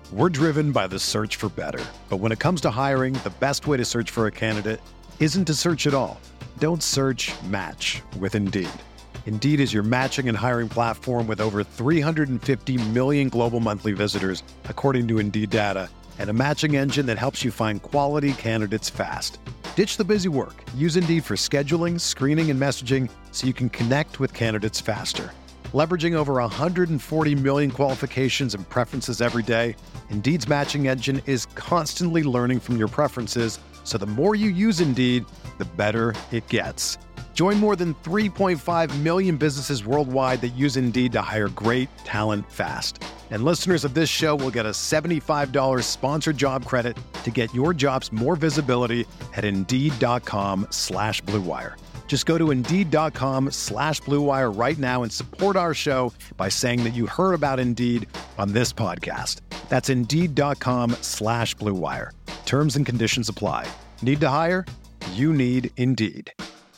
We're driven by the search for better. But when it comes to hiring, the best way to search for a candidate isn't to search at all. Don't search, match with Indeed. Indeed is your matching and hiring platform with over 350 million global monthly visitors, according to Indeed data, and a matching engine that helps you find quality candidates fast. Ditch the busy work. Use Indeed for scheduling, screening, and messaging so you can connect with candidates faster. Leveraging over 140 million qualifications and preferences every day, Indeed's matching engine is constantly learning from your preferences, so the more you use Indeed, the better it gets. Join more than 3.5 million businesses worldwide that use Indeed to hire great talent fast. And listeners of this show will get a $75 sponsored job credit to get your jobs more visibility at Indeed.com/Blue Wire. Just go to Indeed.com/Blue Wire right now and support our show by saying that you heard about Indeed on this podcast. That's Indeed.com/Blue Wire. Terms and conditions apply. Need to hire? You need Indeed.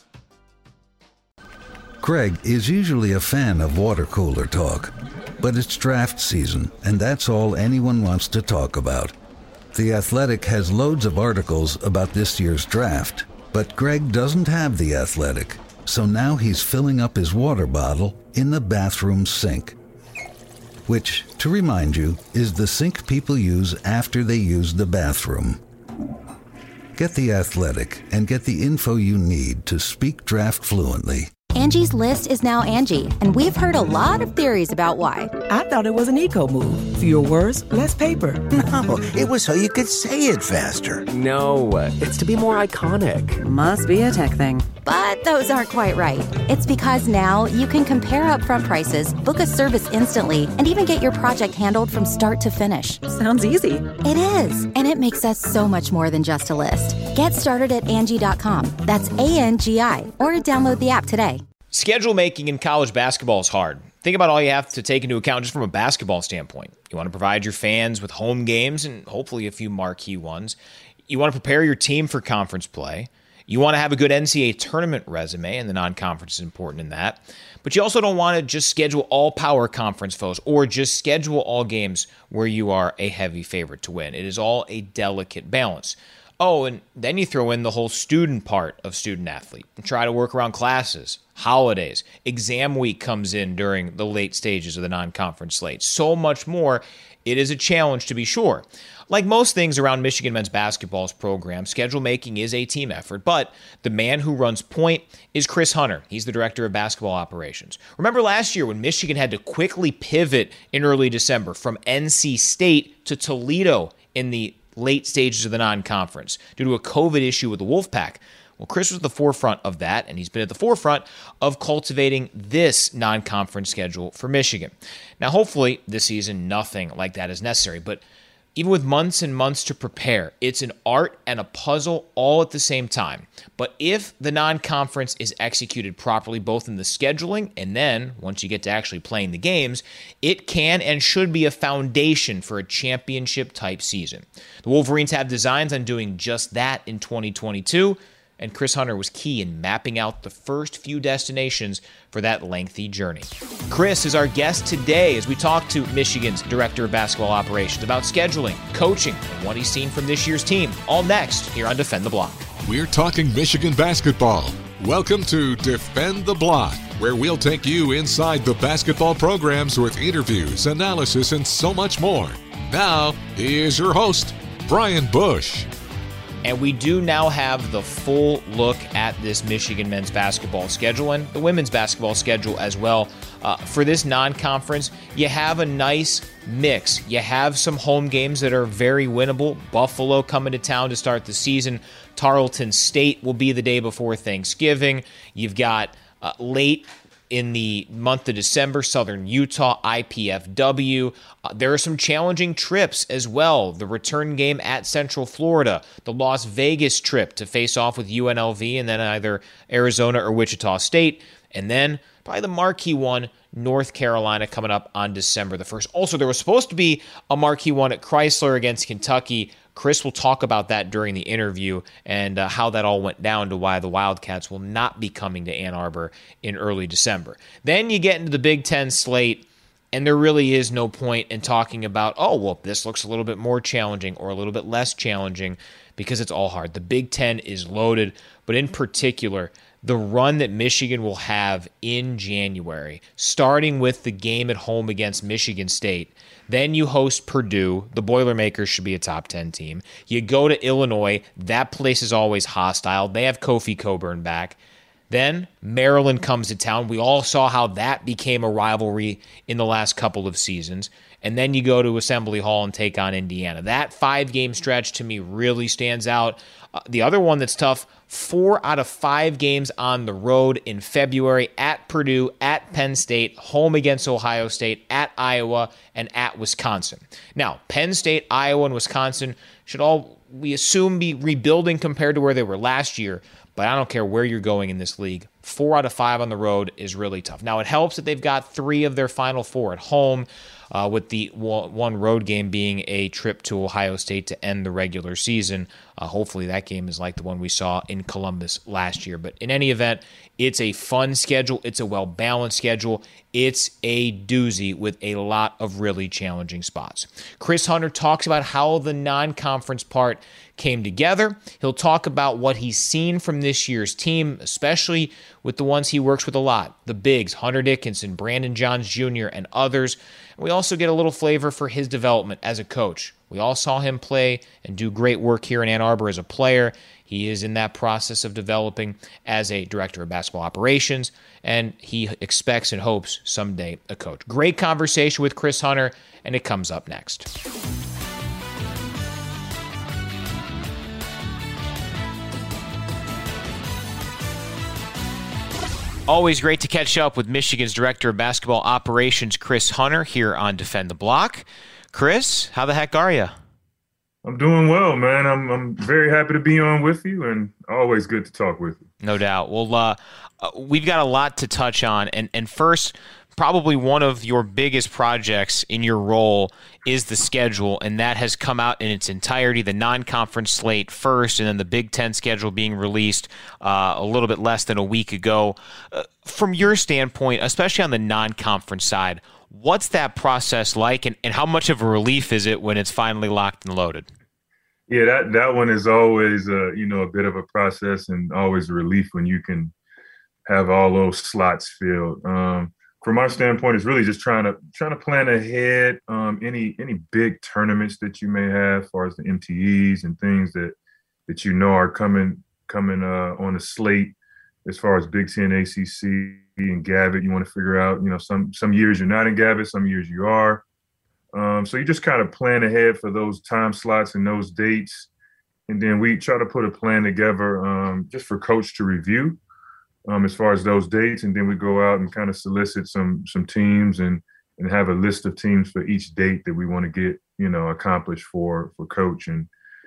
Craig is usually a fan of water cooler talk, but it's draft season, and that's all anyone wants to talk about. The Athletic has loads of articles about this year's draft, but Greg doesn't have The Athletic, so now he's filling up his water bottle in the bathroom sink. Which, to remind you, is the sink people use after they use the bathroom. Get The Athletic and get the info you need to speak draft fluently. Angie's List is now Angie, and we've heard a lot of theories about why. I thought it was an eco move. Fewer words, less paper. No, it was so you could say it faster. No, it's to be more iconic. Must be a tech thing. But those aren't quite right. It's because now you can compare upfront prices, book a service instantly, and even get your project handled from start to finish. Sounds easy. It is, and it makes us so much more than just a list. Get started at Angie.com. That's ANGI, or download the app today. Schedule making in college basketball is hard. Think about all you have to take into account just from a basketball standpoint. You want to provide your fans with home games and hopefully a few marquee ones. You want to prepare your team for conference play. You want to have a good NCAA tournament resume, and the non-conference is important in that. But you also don't want to just schedule all power conference foes or just schedule all games where you are a heavy favorite to win. It is all a delicate balance. Oh, and then you throw in the whole student part of student athlete and try to work around classes, holidays, exam week comes in during the late stages of the non-conference slate. So much more. It is a challenge to be sure. Like most things around Michigan men's basketball's program, schedule making is a team effort, but the man who runs point is Chris Hunter. He's the director of basketball operations. Remember last year when Michigan had to quickly pivot in early December from NC State to Toledo in the late stages of the non-conference due to a COVID issue with the Wolfpack? Well, Chris was at the forefront of that, and he's been at the forefront of cultivating this non-conference schedule for Michigan. Now, hopefully, this season, nothing like that is necessary, but even with months and months to prepare, it's an art and a puzzle all at the same time. But if the non-conference is executed properly, both in the scheduling and then, once you get to actually playing the games, it can and should be a foundation for a championship-type season. The Wolverines have designs on doing just that in 2022, and Chris Hunter was key in mapping out the first few destinations for that lengthy journey. Chris is our guest today as we talk to Michigan's Director of Basketball Operations about scheduling, coaching, and what he's seen from this year's team. All next here on Defend the Block. We're talking Michigan basketball. Welcome to Defend the Block, where we'll take you inside the basketball programs with interviews, analysis, and so much more. Now, here's your host, Brian Bush. And we do now have the full look at this Michigan men's basketball schedule and the women's basketball schedule as well. For this non-conference, you have a nice mix. You have some home games that are very winnable. Buffalo coming to town to start the season. Tarleton State will be the day before Thanksgiving. You've got late in the month of December, Southern Utah, IPFW. There are some challenging trips as well. The return game at Central Florida, the Las Vegas trip to face off with UNLV, and then either Arizona or Wichita State. And then probably the marquee one, North Carolina, coming up on December the 1st. Also, there was supposed to be a marquee one at Chrysler against Kentucky. Chris will talk about that during the interview and how that all went down to why the Wildcats will not be coming to Ann Arbor in early December. Then you get into the Big Ten slate, And there really is no point in talking about, oh, well, this looks a little bit more challenging or a little bit less challenging, because it's all hard. The Big Ten is loaded, but in particular, the run that Michigan will have in January, starting with the game at home against Michigan State. Then you host Purdue. The Boilermakers should be a top 10 team. You go to Illinois. That place is always hostile. They have Kofi Cockburn back. Then Maryland comes to town. We all saw how that became a rivalry in the last couple of seasons. And then you go to Assembly Hall and take on Indiana. That 5-game stretch to me really stands out. The other one that's tough, 4 out of 5 games on the road in February, at Purdue, at Penn State, home against Ohio State, at Iowa, and at Wisconsin. Now, Penn State, Iowa, and Wisconsin should all, we assume, be rebuilding compared to where they were last year. But I don't care where you're going in this league. 4 out of 5 on the road is really tough. Now, it helps that they've got 3 of their final 4 at home, with the one road game being a trip to Ohio State to end the regular season. Hopefully that game is like the one we saw in Columbus last year. But in any event, it's a fun schedule. It's a well-balanced schedule. It's a doozy with a lot of really challenging spots. Chris Hunter talks about how the non-conference part came together. He'll talk about what he's seen from this year's team, especially with the ones he works with a lot, the bigs, Hunter Dickinson, Brandon Johns Jr., and others. We also get a little flavor for his development as a coach. We all saw him play and do great work here in Ann Arbor as a player. He is in that process of developing as a director of basketball operations, and he expects and hopes someday a coach. Great conversation with Chris Hunter, and it comes up next. Always great to catch up with Michigan's Director of Basketball Operations, Chris Hunter, here on Defend the Block. Chris, how the heck are you? I'm doing well, man. I'm very happy to be on with you, and always good to talk with you. No doubt. Well, we've got a lot to touch on, and first, probably one of your biggest projects in your role is the schedule, and that has come out in its entirety, the non-conference slate first, and then the Big Ten schedule being released a little bit less than a week ago. From your standpoint, especially on the non-conference side, what's that process like, and how much of a relief is it when it's finally locked and loaded? Yeah, that one is always a bit of a process, and always a relief when you can have all those slots filled. From our standpoint, it's really just trying to plan ahead. Any big tournaments that you may have, as far as the MTEs and things that are coming on the slate. As far as Big Ten, ACC, and Gavitt, you want to figure out. Some years you're not in Gavitt, some years you are. So you just kind of plan ahead for those time slots and those dates, and then we try to put a plan together just for coach to review. As far as those dates, and then we go out and kind of solicit some teams and have a list of teams for each date that we want to get accomplished for coach, and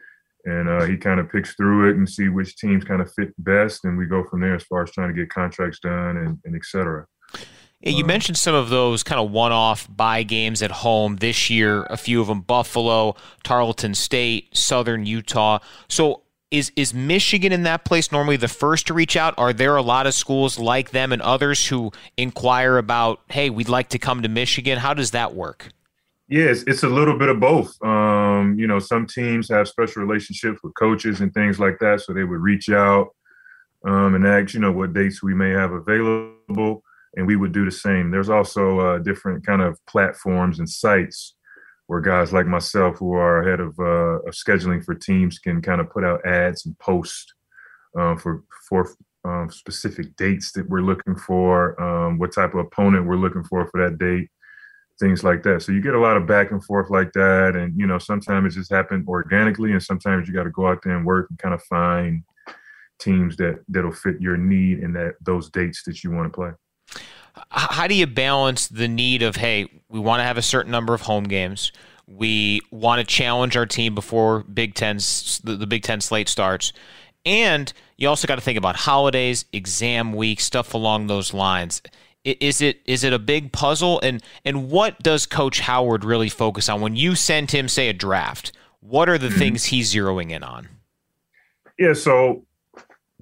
he kind of picks through it and see which teams kind of fit best, and we go from there as far as trying to get contracts done and et cetera. Yeah, you mentioned some of those kind of one-off bye games at home this year, a few of them Buffalo, Tarleton State, Southern Utah. So Is Michigan in that place normally the first to reach out? Are there a lot of schools like them and others who inquire about, hey, we'd like to come to Michigan? How does that work? Yeah, it's a little bit of both. Some teams have special relationships with coaches and things like that, so they would reach out and ask, what dates we may have available, and we would do the same. There's also different kind of platforms and sites where guys like myself, who are ahead of scheduling for teams, can kind of put out ads and post for specific dates that we're looking for, what type of opponent we're looking for that date, things like that. So you get a lot of back and forth like that, and sometimes it just happens organically, and sometimes you got to go out there and work and kind of find teams that'll fit your need and those dates that you want to play. How do you balance the need of, hey, we want to have a certain number of home games, we want to challenge our team before the Big Ten slate starts, and you also got to think about holidays, exam week, stuff along those lines? Is it a big puzzle? And what does Coach Howard really focus on when you send him, say, a draft? What are the things he's zeroing in on? Yeah, so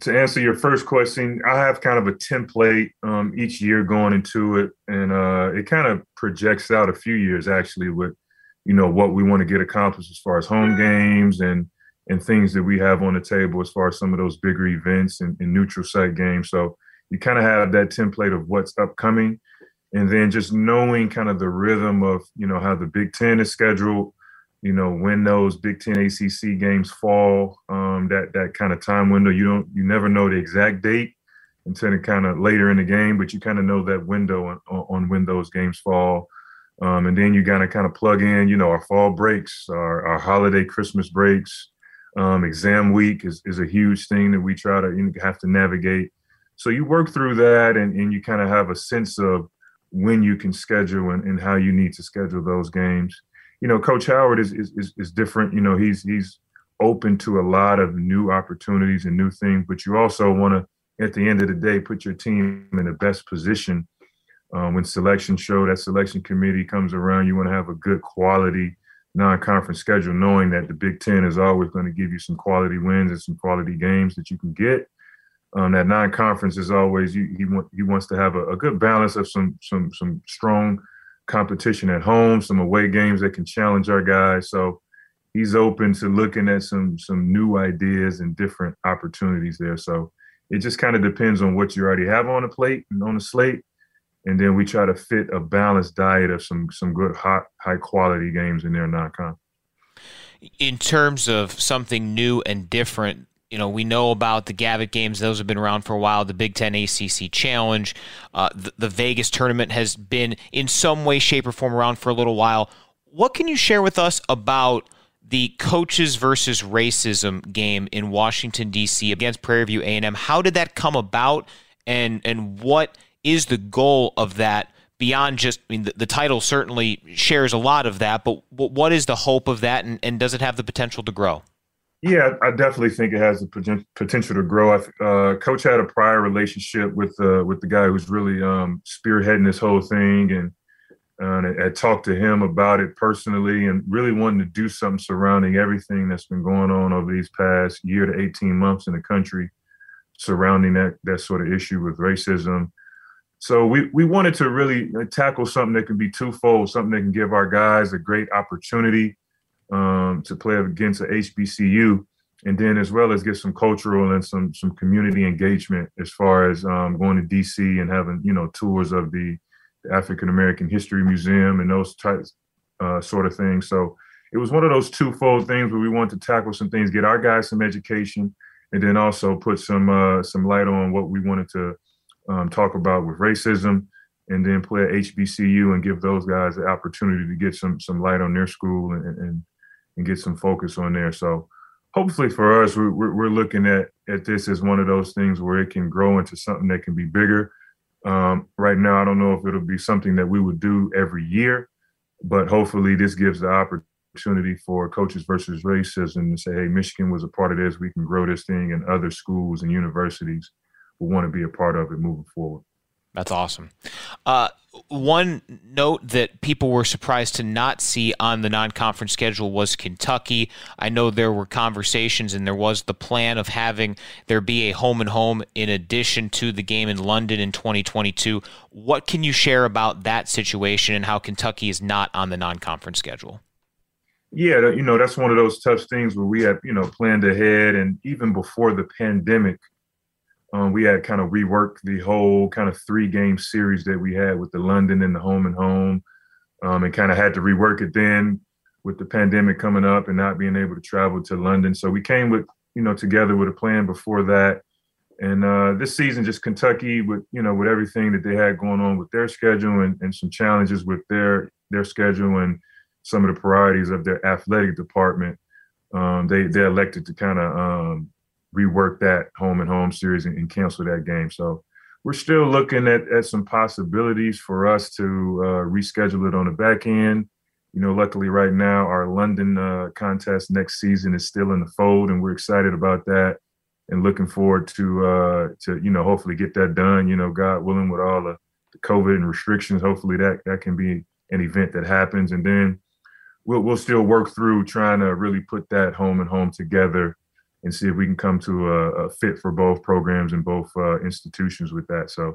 To answer your first question, I have kind of a template each year going into it, and it kind of projects out a few years actually with, what we want to get accomplished as far as home games and things that we have on the table as far as some of those bigger events and neutral site games. So you kind of have that template of what's upcoming, and then just knowing kind of the rhythm of, how the Big Ten is scheduled, when those Big Ten ACC games fall, that kind of time window. You never know the exact date until kind of later in the game, but you kind of know that window on when those games fall. And then you gotta kind of plug in, our fall breaks, our holiday Christmas breaks. Exam week is a huge thing that we try to have to navigate. So you work through that and you kind of have a sense of when you can schedule and how you need to schedule those games. Coach Howard is different. He's open to a lot of new opportunities and new things, but you also want to, at the end of the day, put your team in the best position. When that selection committee comes around, you want to have a good quality non-conference schedule, knowing that the Big Ten is always going to give you some quality wins and some quality games that you can get. That non-conference is always, he wants to have a good balance of some strong competition at home, some away games that can challenge our guys. So he's open to looking at some new ideas and different opportunities there. So it just kind of depends on what you already have on the plate and on the slate. And then we try to fit a balanced diet of some good high quality games in there non-con. In terms of something new and different, we know about the Gavitt games. Those have been around for a while. The Big Ten ACC Challenge, the Vegas tournament has been in some way, shape, or form around for a little while. What can you share with us about the coaches versus racism game in Washington, D.C. against Prairie View A&M? How did that come about, and what is the goal of that beyond just, the title certainly shares a lot of that, but what is the hope of that, and does it have the potential to grow? Yeah, I definitely think it has the potential to grow. Coach had a prior relationship with the guy who's really spearheading this whole thing, and I talked to him about it personally and really wanted to do something surrounding everything that's been going on over these past year to 18 months in the country surrounding that sort of issue with racism. So we wanted to really tackle something that can be twofold, something that can give our guys a great opportunity to play against a HBCU, and then as well as get some cultural and some community engagement as far as going to DC and having tours of the African American History Museum and those types sort of things. So it was one of those twofold things where we wanted to tackle some things, get our guys some education, and then also put some light on what we wanted to talk about with racism, and then play at HBCU and give those guys the opportunity to get some light on their school and get some focus on there. So hopefully for us, we're looking at this as one of those things where it can grow into something that can be bigger. Right now, I don't know if it'll be something that we would do every year, but hopefully this gives the opportunity for Coaches versus Racism to say, hey, Michigan was a part of this. We can grow this thing, and other schools and universities will want to be a part of it moving forward. That's awesome. One note that people were surprised to not see on the non-conference schedule was Kentucky. I know there were conversations and there was the plan of having there be a home and home in addition to the game in London in 2022. What can you share about that situation and how Kentucky is not on the non-conference schedule? Yeah, that's one of those tough things where we had, planned ahead, and even before the pandemic, we had kind of reworked the whole kind of 3-game series that we had with the London and the home and home, and kind of had to rework it then with the pandemic coming up and not being able to travel to London. So we came with, together with a plan before that. And this season, just Kentucky with everything that they had going on with their schedule and some challenges with their schedule and some of the priorities of their athletic department, they elected to kind of rework that home and home series and cancel that game. So we're still looking at some possibilities for us to reschedule it on the back end. Luckily right now our London contest next season is still in the fold, and we're excited about that and looking forward to hopefully get that done, God willing, with all the COVID and restrictions. Hopefully that can be an event that happens, and then we'll still work through trying to really put that home and home together and see if we can come to a fit for both programs and both institutions with that. So,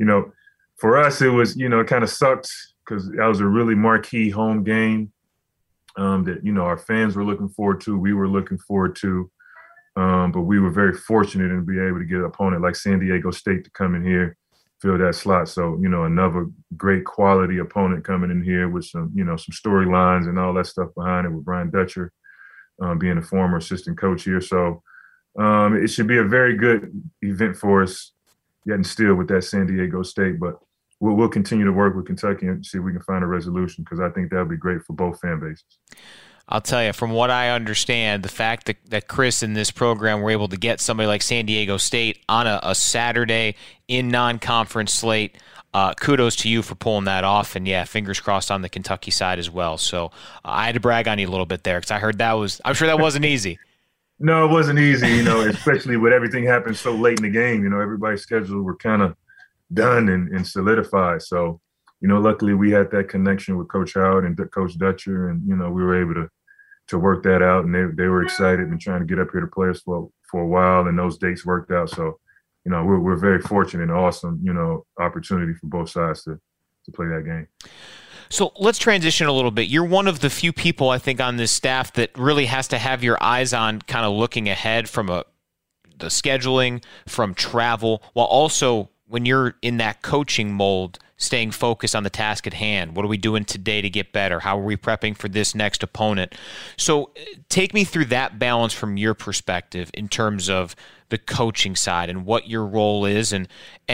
for us, it was, it kind of sucked because that was a really marquee home game that, our fans were looking forward to. We were looking forward to. But we were very fortunate in being able to get an opponent like San Diego State to come in here, fill that slot. So, another great quality opponent coming in here with some, some storylines and all that stuff behind it with Brian Dutcher being a former assistant coach here. So it should be a very good event for us, yet and still with that San Diego State. But we'll continue to work with Kentucky and see if we can find a resolution, because I think that would be great for both fan bases. I'll tell you, from what I understand, the fact that Chris and this program were able to get somebody like San Diego State on a Saturday in non-conference slate, kudos to you for pulling that off. And, yeah, fingers crossed on the Kentucky side as well. So I had to brag on you a little bit there because I heard I'm sure that wasn't easy. No, it wasn't easy, especially with everything happened so late in the game. Everybody's schedules were kind of done and solidified. So, luckily we had that connection with Coach Howard and Coach Dutcher, and, we were able to work that out, and they were excited and trying to get up here to play us for a while, and those dates worked out. So, we're very fortunate and awesome, opportunity for both sides to play that game. So let's transition a little bit. You're one of the few people, I think, on this staff that really has to have your eyes on kind of looking ahead from the scheduling, from travel, while also when you're in that coaching mold, staying focused on the task at hand. What are we doing today to get better? How are we prepping for this next opponent? So take me through that balance from your perspective in terms of the coaching side and what your role is, and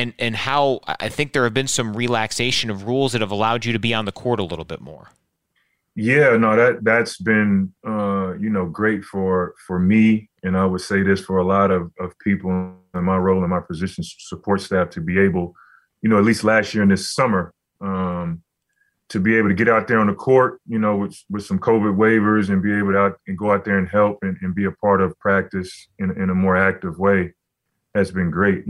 how I think there have been some relaxation of rules that have allowed you to be on the court a little bit more. Yeah, no, that's been, great for me. And I would say this for a lot of people in my role, in my position, support staff, to be able, at least last year and this summer, to be able to get out there on the court, with some COVID waivers and be able to go out there and help and be a part of practice in a more active way has been great,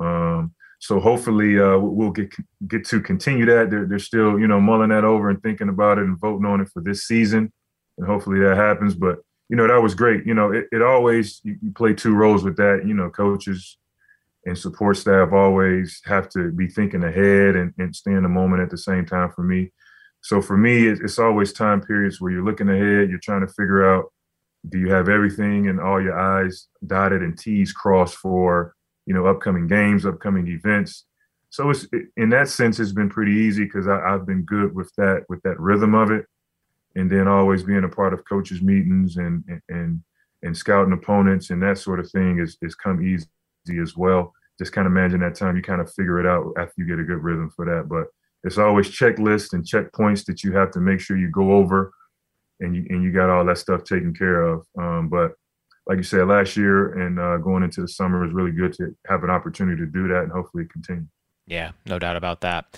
So hopefully we'll get to continue that. They're still, mulling that over and thinking about it and voting on it for this season. And hopefully that happens. But, that was great. It always, you play two roles with that. Coaches and support staff always have to be thinking ahead and stay in the moment at the same time for me. So for me, it's always time periods where you're looking ahead. You're trying to figure out, do you have everything and all your I's dotted and T's crossed for, upcoming games, upcoming events. So it's, in that sense, it's been pretty easy because I've been good with that rhythm of it. And then always being a part of coaches' meetings and scouting opponents and that sort of thing is come easy as well. Just kind of managing that time, you kind of figure it out after you get a good rhythm for that. But it's always checklists and checkpoints that you have to make sure you go over, and you got all that stuff taken care of. But like you said, last year and going into the summer is really good to have an opportunity to do that and hopefully continue. Yeah, no doubt about that.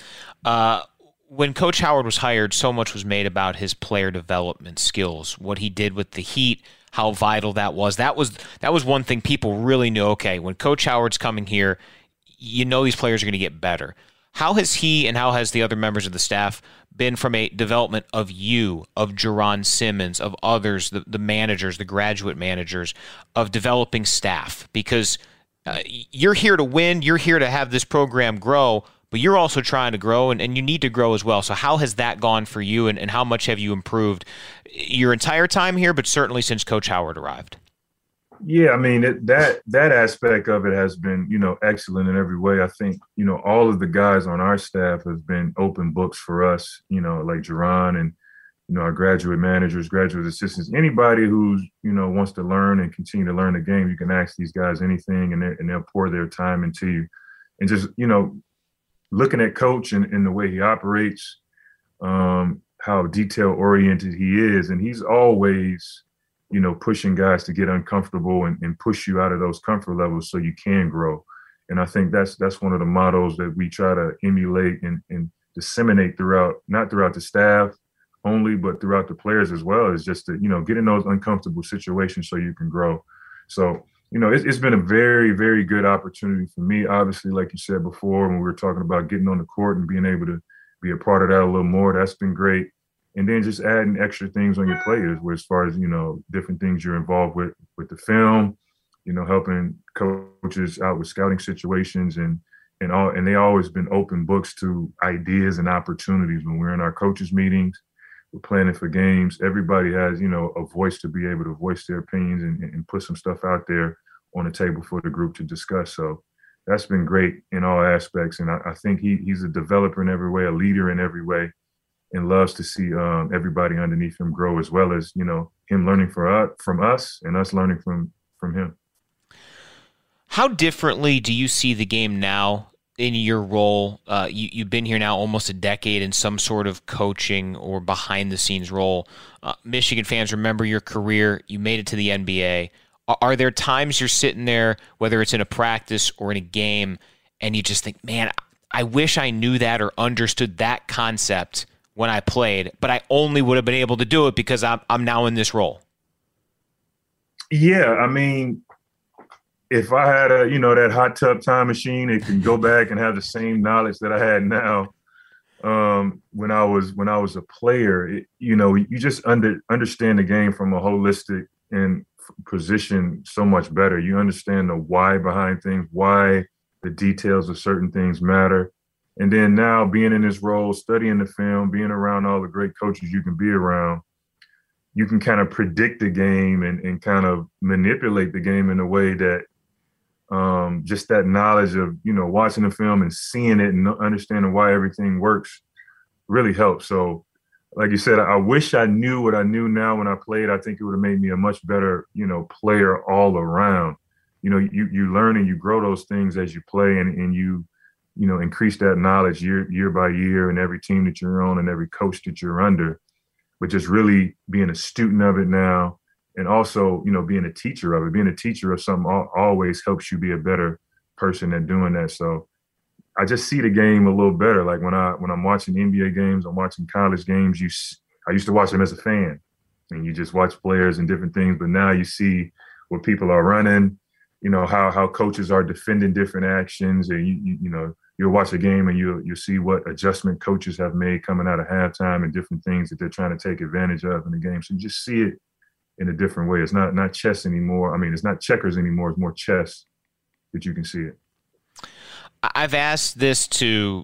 When Coach Howard was hired, so much was made about his player development skills, what he did with the Heat, how vital that was. That was one thing people really knew. Okay, when Coach Howard's coming here, these players are going to get better. How has he and how has the other members of the staff been from a development of you, of Jerron Simmons, of others, the managers, the graduate managers, of developing staff? Because you're here to win, you're here to have this program grow, but you're also trying to grow, and you need to grow as well. So how has that gone for you, and how much have you improved your entire time here, but certainly since Coach Howard arrived? Yeah, I mean, that aspect of it has been, excellent in every way. I think, all of the guys on our staff have been open books for us, like Jerron and, our graduate managers, graduate assistants, anybody who's, wants to learn and continue to learn the game. You can ask these guys anything and they'll pour their time into you. And just, looking at Coach and the way he operates, how detail oriented he is. And he's always, pushing guys to get uncomfortable and push you out of those comfort levels so you can grow. And I think that's one of the models that we try to emulate and disseminate not throughout the staff only, but throughout the players as well, is just to, get in those uncomfortable situations so you can grow. So, it's been a very, very good opportunity for me. Obviously, like you said before, when we were talking about getting on the court and being able to be a part of that a little more, that's been great. And then just adding extra things on your plate as far as, different things you're involved with the film, helping coaches out with scouting situations and they always been open books to ideas and opportunities. When we're in our coaches meetings, we're planning for games, everybody has, a voice to be able to voice their opinions and put some stuff out there on the table for the group to discuss. So that's been great in all aspects. And I think he's a developer in every way, a leader in every way, and loves to see everybody underneath him grow, as well as, him learning from us and us learning from him. How differently do you see the game now in your role? You've been here now almost a decade in some sort of coaching or behind-the-scenes role. Michigan fans remember your career. You made it to the NBA. Are there times you're sitting there, whether it's in a practice or in a game, and you just think, man, I wish I knew that or understood that concept when I played, but I only would have been able to do it because I'm now in this role? Yeah, I mean, if I had that hot tub time machine, it can go back and have the same knowledge that I had now when I was a player. You just understand the game from a holistic and position so much better. You understand the why behind things, why the details of certain things matter. And then now being in this role, studying the film, being around all the great coaches you can be around, you can kind of predict the game and kind of manipulate the game in a way that just that knowledge of, watching the film and seeing it and understanding why everything works really helps. So like you said, I wish I knew what I knew now when I played. I think it would have made me a much better, player all around. You learn and you grow those things as you play and you increase that knowledge year by year in every team that you're on and every coach that you're under. But just really being a student of it now and also, being a teacher of it. Being a teacher of something always helps you be a better person at doing that. So I just see the game a little better. Like when I'm watching NBA games, I'm watching college games. I used to watch them as a fan, and you just watch players and different things. But now you see what people are running, how coaches are defending different actions, and you'll watch a game and you'll see what adjustment coaches have made coming out of halftime and different things that they're trying to take advantage of in the game. So you just see it in a different way. It's not chess anymore. I mean, it's not checkers anymore. It's more chess that you can see it. I've asked this to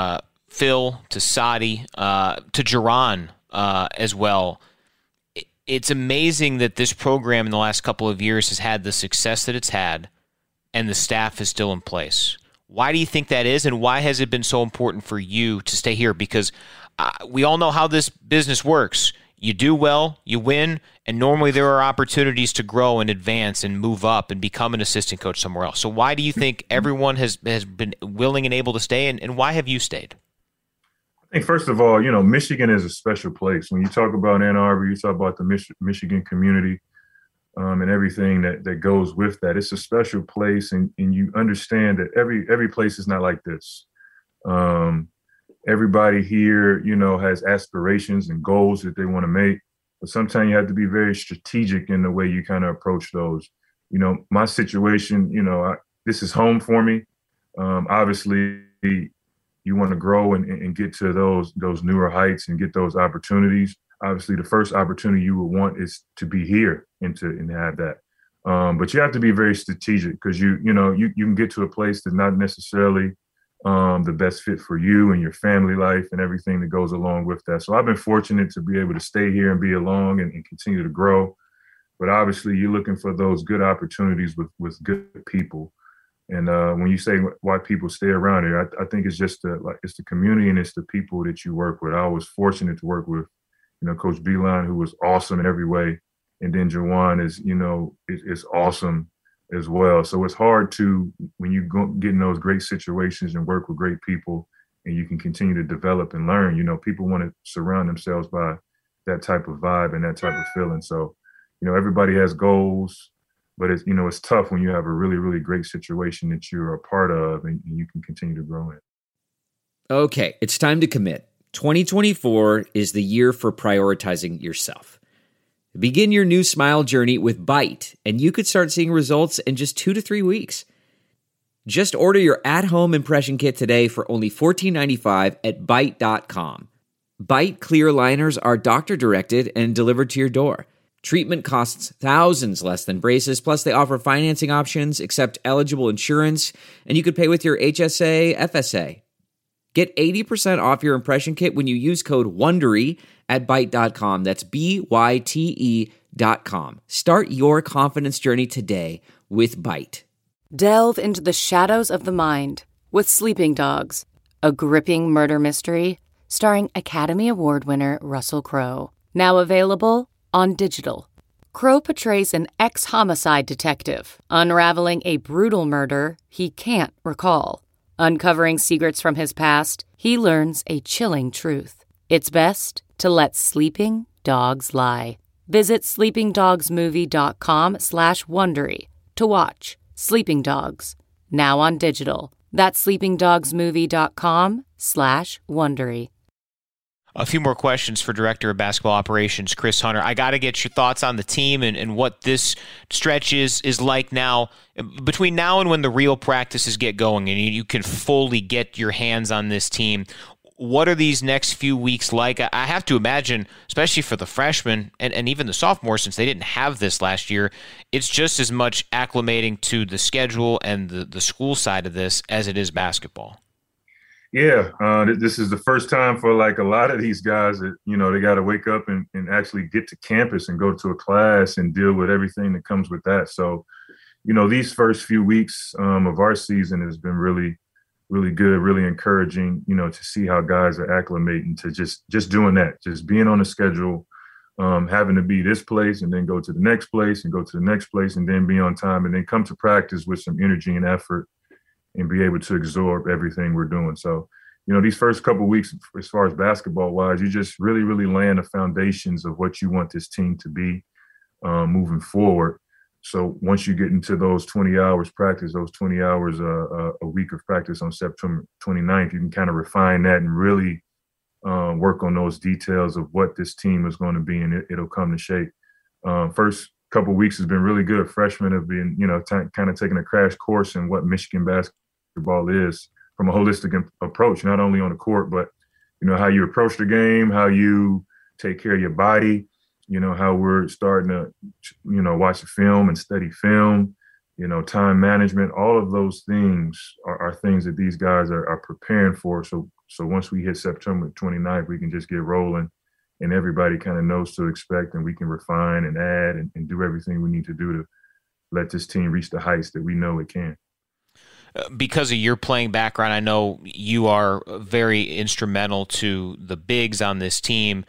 Phil, to Sadi, to Jaron as well. It's amazing that this program in the last couple of years has had the success that it's had, and the staff is still in place. Why do you think that is, and why has it been so important for you to stay here? Because we all know how this business works. You do well, you win, and normally there are opportunities to grow and advance and move up and become an assistant coach somewhere else. So why do you think everyone has been willing and able to stay, and why have you stayed? I think, first of all, Michigan is a special place. When you talk about Ann Arbor, you talk about the Michigan community and everything that goes with that. It's a special place, and you understand that every place is not like this. Everybody here, has aspirations and goals that they want to make, but sometimes you have to be very strategic in the way you kind of approach those. My situation, this is home for me. Obviously, you want to grow and get to those newer heights and get those opportunities. Obviously, the first opportunity you would want is to be here and have that. But you have to be very strategic because you can get to a place that's not necessarily the best fit for you and your family life and everything that goes along with that. So I've been fortunate to be able to stay here and be along and continue to grow. But obviously, you're looking for those good opportunities with good people. And when you say why people stay around here, I think it's just it's the community and it's the people that you work with. I was fortunate to work with, Coach Beilein, who was awesome in every way, and then Jawan is awesome as well. So it's hard to, when you get in those great situations and work with great people, and you can continue to develop and learn. People want to surround themselves by that type of vibe and that type of feeling. So, everybody has goals. But it's tough when you have a really, really great situation that you're a part of and you can continue to grow in. Okay, it's time to commit. 2024 is the year for prioritizing yourself. Begin your new smile journey with Byte, and you could start seeing results in just 2 to 3 weeks. Just order your at-home impression kit today for only $14.95 at Byte.com. Byte clear liners are doctor-directed and delivered to your door. Treatment costs thousands less than braces, plus they offer financing options, accept eligible insurance, and you could pay with your HSA, FSA. Get 80% off your impression kit when you use code WONDERY at Byte.com. That's BYTE.com. Start your confidence journey today with Byte. Delve into the shadows of the mind with Sleeping Dogs, a gripping murder mystery starring Academy Award winner Russell Crowe. Now available on digital. Crowe portrays an ex-homicide detective unraveling a brutal murder he can't recall. Uncovering secrets from his past, he learns a chilling truth. It's best to let sleeping dogs lie. Visit sleepingdogsmovie.com/Wondery to watch Sleeping Dogs, now on digital. That's sleepingdogsmovie.com/Wondery. A few more questions for Director of Basketball Operations, Chris Hunter. I got to get your thoughts on the team and what this stretch is like now, between now and when the real practices get going and you can fully get your hands on this team. What are these next few weeks like? I have to imagine, especially for the freshmen and even the sophomores, since they didn't have this last year, it's just as much acclimating to the schedule and the school side of this as it is basketball. Yeah, this is the first time for like a lot of these guys that, they got to wake up and actually get to campus and go to a class and deal with everything that comes with that. So, these first few weeks of our season has been really, really good, really encouraging, to see how guys are acclimating to just doing that, just being on the schedule, having to be this place and then go to the next place and go to the next place and then be on time and then come to practice with some energy and effort and be able to absorb everything we're doing. So, these first couple of weeks, as far as basketball-wise, you just really, really laying the foundations of what you want this team to be moving forward. So once you get into those 20 hours practice, those 20 hours a week of practice on September 29th, you can kind of refine that and really work on those details of what this team is going to be, and it'll come to shape. First couple of weeks has been really good. Freshmen have been, kind of taking a crash course in what Michigan basketball is from a holistic approach, not only on the court, but, how you approach the game, how you take care of your body, how we're starting to, watch the film and study film, time management. All of those things are things that these guys are preparing for. So once we hit September 29th, we can just get rolling and everybody kind of knows to expect, and we can refine and add and do everything we need to do to let this team reach the heights that we know it can. Because of your playing background, I know you are very instrumental to the bigs on this team.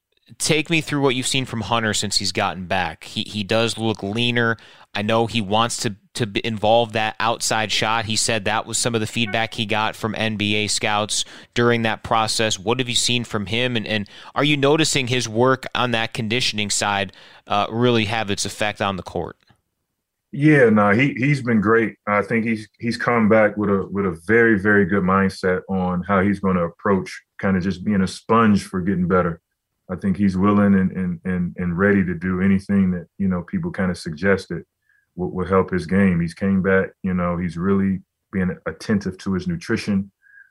Take me through what you've seen from Hunter since he's gotten back. He does look leaner. I know he wants to involve that outside shot. He said that was some of the feedback he got from NBA scouts during that process. What have you seen from him? And are you noticing his work on that conditioning side really have its effect on the court? Yeah, no, he's been great. I think he's come back with a very, very good mindset on how he's going to approach kind of just being a sponge for getting better. I think he's willing and ready to do anything that, people kind of suggested will help his game. He's came back, he's really being attentive to his nutrition,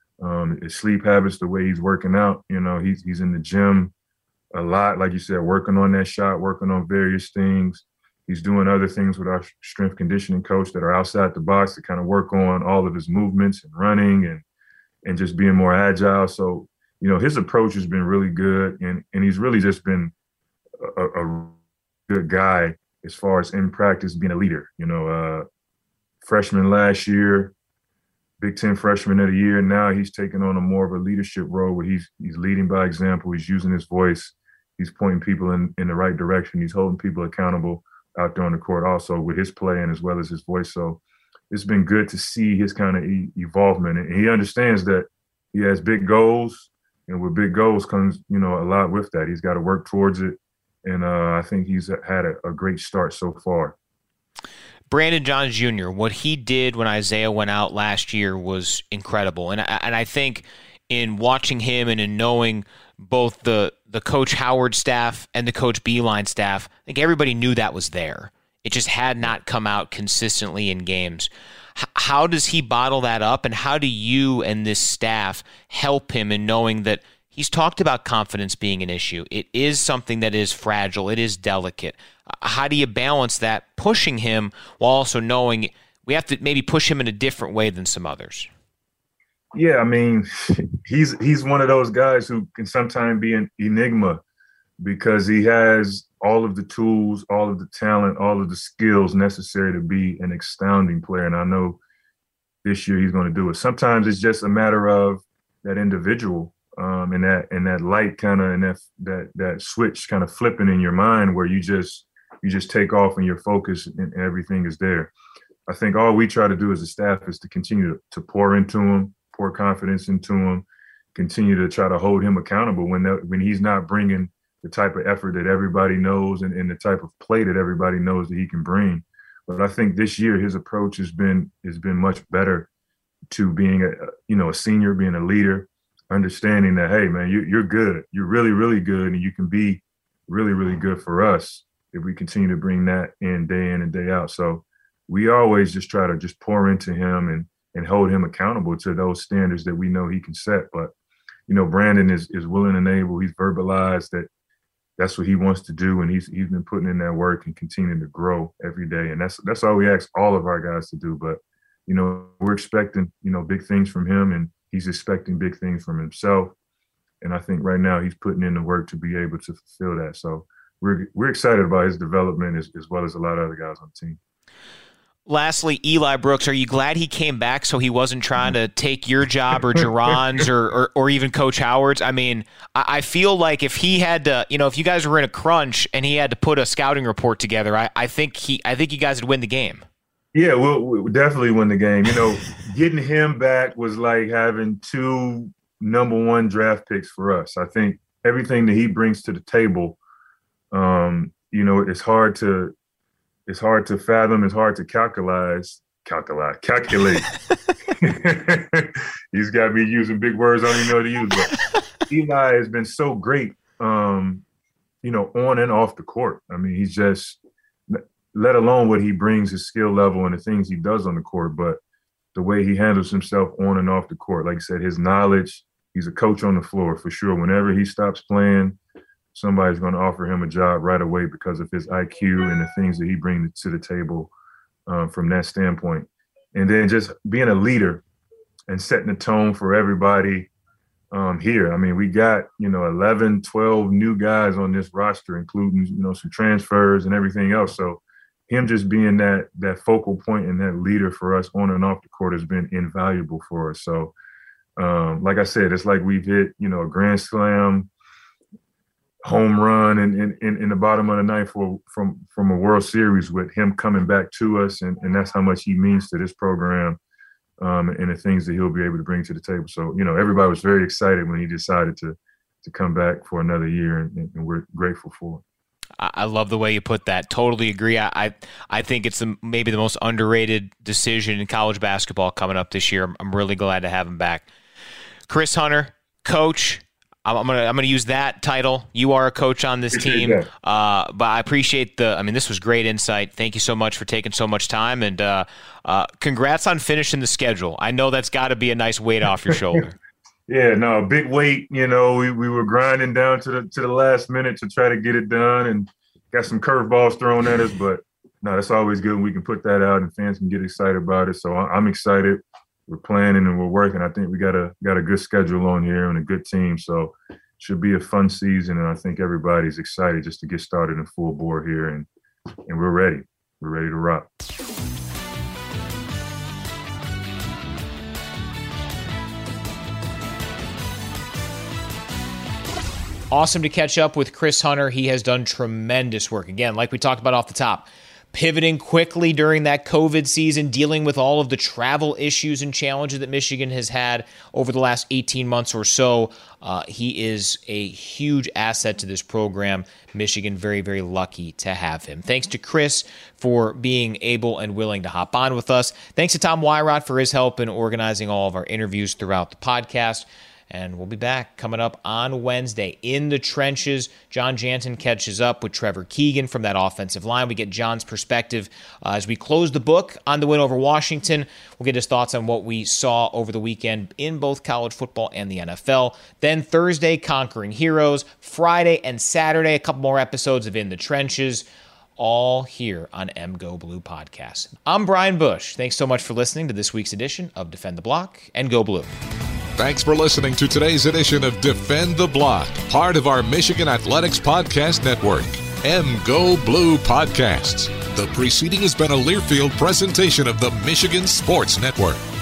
his sleep habits, the way he's working out. He's in the gym a lot, like you said, working on that shot, working on various things. He's doing other things with our strength conditioning coach that are outside the box to kind of work on all of his movements and running and just being more agile. So, his approach has been really good, and he's really just been a good guy as far as in practice being a leader. Freshman last year, Big Ten Freshman of the Year. Now he's taking on a more of a leadership role where he's leading by example. He's using his voice. He's pointing people in the right direction. He's holding people accountable out there on the court also with his play and as well as his voice. So it's been good to see his kind of evolvement. And he understands that he has big goals, and with big goals comes, a lot with that. He's got to work towards it. And I think he's had a great start so far. Brandon Johns Jr., what he did when Isaiah went out last year was incredible. And I think in watching him and in knowing both the Coach Howard staff and the Coach Beilein staff, I think everybody knew that was there. It just had not come out consistently in games. How does he bottle that up, and how do you and this staff help him in knowing that he's talked about confidence being an issue. It is something that is fragile. It is delicate. How do you balance that, pushing him while also knowing we have to maybe push him in a different way than some others? Yeah, I mean, he's one of those guys who can sometimes be an enigma because he has all of the tools, all of the talent, all of the skills necessary to be an astounding player. And I know this year he's going to do it. Sometimes it's just a matter of that individual and that light kind of, and that switch kind of flipping in your mind where you just take off and your focus and everything is there. I think all we try to do as a staff is to continue to pour into him, pour confidence into him, continue to try to hold him accountable when he's not bringing the type of effort that everybody knows and the type of play that everybody knows that he can bring. But I think this year his approach has been much better to being a senior, being a leader, understanding that, hey man, you're good, you're really, really good, and you can be really, really good for us if we continue to bring that in and day out. So we always just try to just pour into him and hold him accountable to those standards that we know he can set. But Brandon is willing and able. He's verbalized that that's what he wants to do, and he's been putting in that work and continuing to grow every day. And that's all we ask all of our guys to do. But we're expecting big things from him, and he's expecting big things from himself. And I think right now he's putting in the work to be able to fulfill that. So we're excited about his development as well as a lot of other guys on the team. Lastly, Eli Brooks, are you glad he came back so he wasn't trying to take your job or Jerron's or even Coach Howard's? I mean, I feel like if he had to, if you guys were in a crunch and he had to put a scouting report together, I think you guys would win the game. Yeah, we'll definitely win the game. Getting him back was like having 2 number 1 draft picks for us. I think everything that he brings to the table, it's hard to fathom. It's hard to calculate. He's got me using big words I don't even know how to use. But Eli has been so great, on and off the court. I mean, he's just, let alone what he brings, his skill level and the things he does on the court, but the way he handles himself on and off the court. Like I said, his knowledge, he's a coach on the floor for sure. Whenever he stops playing, somebody's going to offer him a job right away because of his IQ and the things that he brings to the table from that standpoint. And then just being a leader and setting the tone for everybody here. I mean, we got, 11, 12 new guys on this roster, including, some transfers and everything else. So him just being that focal point and that leader for us on and off the court has been invaluable for us. So, like I said, it's like we've hit, a grand slam home run in the bottom of the ninth from a World Series with him coming back to us, and that's how much he means to this program and the things that he'll be able to bring to the table. So, everybody was very excited when he decided to come back for another year, and we're grateful for it. I love the way you put that. Totally agree. I think it's maybe the most underrated decision in college basketball coming up this year. I'm really glad to have him back. Chris Hunter, coach. I'm gonna use that title. You are a coach on this team, but I appreciate this was great insight. Thank you so much for taking so much time, and congrats on finishing the schedule. I know that's got to be a nice weight off your shoulder. Yeah, no, big weight. We were grinding down to the last minute to try to get it done, and got some curveballs thrown at us. But no, that's always good when we can put that out and fans can get excited about it. So I'm excited. We're planning and we're working. I think we got a good schedule on here and a good team. So it should be a fun season, and I think everybody's excited just to get started in full bore here, and we're ready. We're ready to rock. Awesome to catch up with Chris Hunter. He has done tremendous work. Again, like we talked about off the top, pivoting quickly during that COVID season, dealing with all of the travel issues and challenges that Michigan has had over the last 18 months or so. He is a huge asset to this program. Michigan very, very lucky to have him. Thanks to Chris for being able and willing to hop on with us. Thanks to Tom Wyrot for his help in organizing all of our interviews throughout the podcast. And we'll be back coming up on Wednesday in the trenches. John Jansen catches up with Trevor Keegan from that offensive line. We get John's perspective as we close the book on the win over Washington. We'll get his thoughts on what we saw over the weekend in both college football and the NFL. Then Thursday, Conquering Heroes. Friday and Saturday, a couple more episodes of In the Trenches, all here on MGO Blue Podcast. I'm Brian Bush. Thanks so much for listening to this week's edition of Defend the Block, and Go Blue. Thanks for listening to today's edition of Defend the Block, part of our Michigan Athletics Podcast Network, MGO Blue Podcasts. The preceding has been a Learfield presentation of the Michigan Sports Network.